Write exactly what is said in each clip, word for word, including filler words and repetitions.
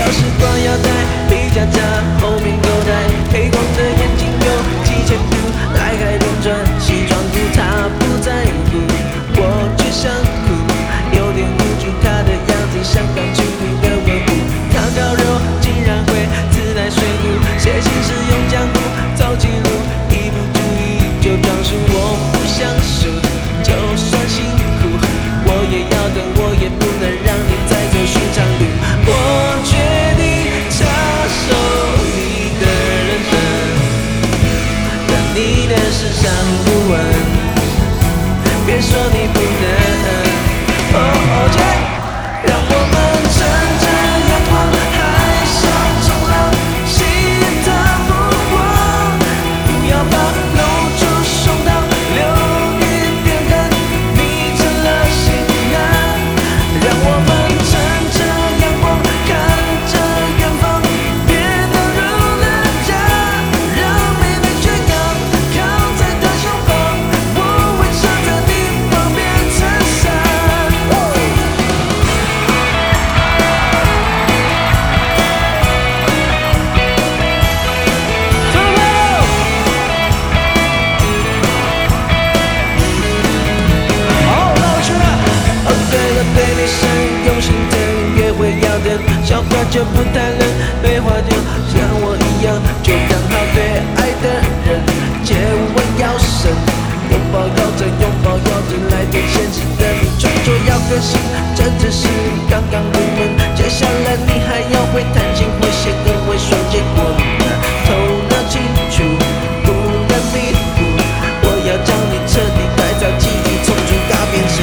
时光腰带，皮夹夹，后面口袋，黑光的眼睛有几千度，来海边转，西装裤他不在乎，我却想哭，有点无助，他的样子像刚出炉的文物，烤烤肉竟然会自来水壶，写信时用浆糊，走近路，一不注意就撞树，我不想输，就算辛苦，我也要等，我也不能让你再走寻常路，我决定插手你的人生，让你的事上不完，别说你不能。哦哦耶！让我们乘着阳光，海上冲浪，心它不慌，不要怕，露出胸膛，流云变寒，你成了心安。让我们乘着阳光，看着远方，别等入人家，让美丽炫耀，靠在他胸膛，我会站在你旁边撑伞。哦，对了，对你是用心的约会要等，小话就不谈了，对话就像我一样，就刚好对爱的人接吻要深，拥抱要着，拥抱要着，来点现实的你，创作要个性，这只是刚刚入门，接下来你还要会弹琴，会写歌，会双截棍，头脑清楚，不能迷糊，我要将你彻底改造记忆，从猪大变成。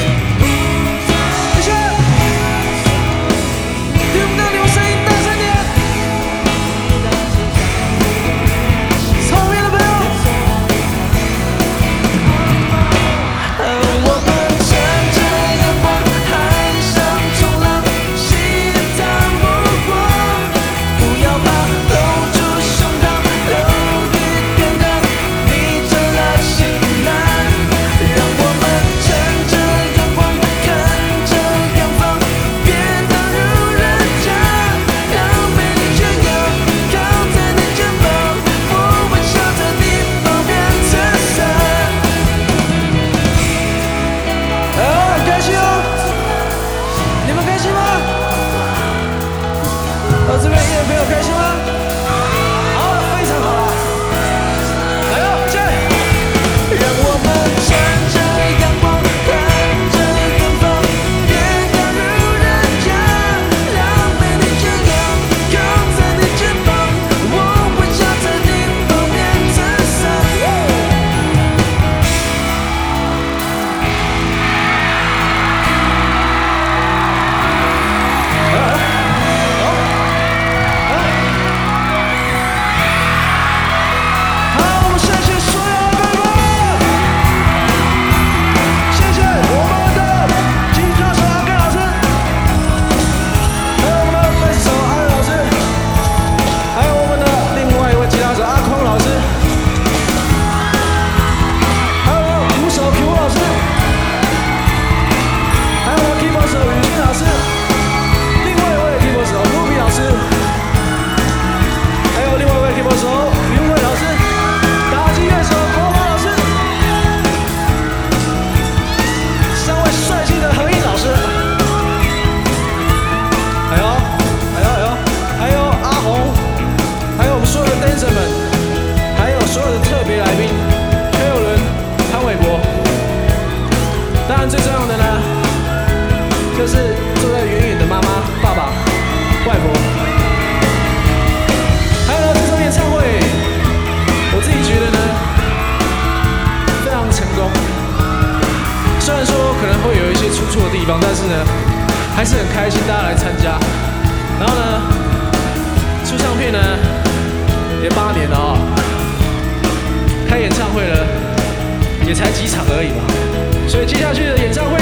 哦，这边音乐朋友开心吗？好，非常好啦！来喽，进来！让我们乘着阳光，看着远方，别赶入人家，让美丽炫耀，靠在你肩膀，我会站在你旁边撑伞。当然，最重要的呢，就是坐在远远的妈妈、爸爸、外婆。还有呢，这场演唱会，我自己觉得呢，非常成功。虽然说可能会有一些出错的地方，但是呢，还是很开心大家来参加。然后呢，出唱片呢，也八年了啊、哦，开演唱会了，也才几场而已嘛。所以接下去的演唱会